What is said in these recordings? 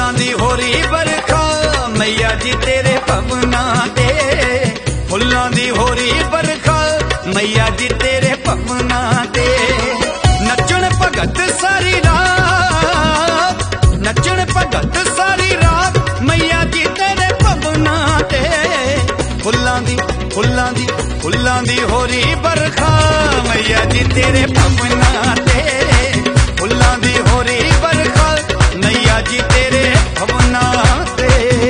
फुल्लां दी होरी बरखा मैया जी तेरे भवनां ते, फुल्लां दी होरी बरखा मैया जी तेरे भवनां ते। नचण भगत सारी रात, नचण भगत सारी रात मैया जी तेरे भवनां ते। फुल्लां दी फुल्लां दी फुल्लां दी होरी बरखा मैया जी तेरे भवनां ते, फुल्लां दी होरी बरखा मैया जी तेरे भवनां ते।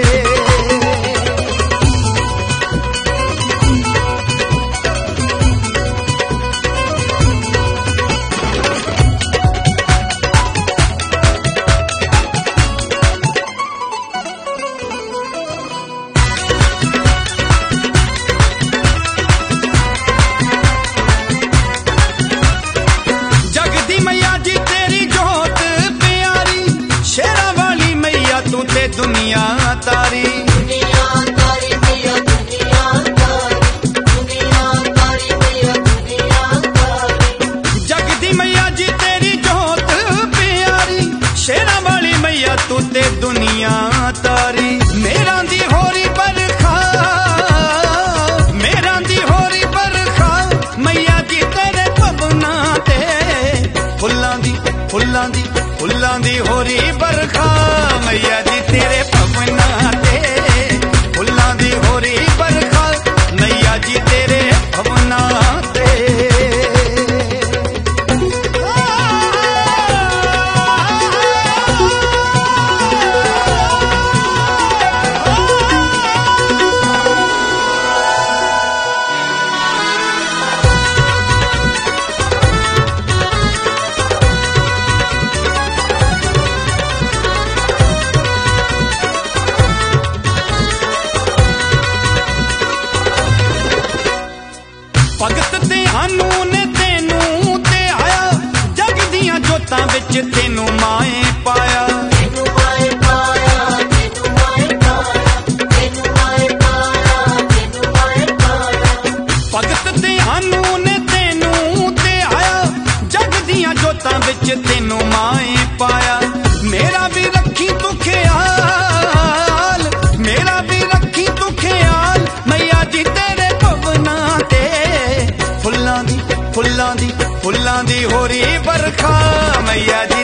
दुनिया तारी दुनिया तारी मैया दुनिया तारी, दुनिया तारी मैया दुनिया तारी। जगदी मैया जी तेरी जोत प्यारी, शेरा वाली मैया तू ते दुनिया तारी। मेरा दी होरी बरखा, मेरा दी होरी बरखा मैया जी तेरे भवनां ते। फुल्लां दी फुल्लां दी फुल्लां दी होरी बरखा मैया जी तेरे भवनां ते, फुल्लां दी होरी बरखा मैया जी तेरे भवनां ते। भगत ते हानू ने तेनू ते आया, जग दियां जोतां विच तेनू माए पाया। तेनू माए पाया, तेनू माए पाया, तेनू माए पाया, तेनू माए पाया। भगत ते हानू ने तेनू ते आया, जग दियां जोतां विच तेनू माए पाया। मेरा भी रखी तू ख्याल, मेरा भी रखी तू ख्याल मैया जी तेरे भवनां ते। फुल्लां दी फुल्लां दी फुल्लां दी होरी बरखा मैया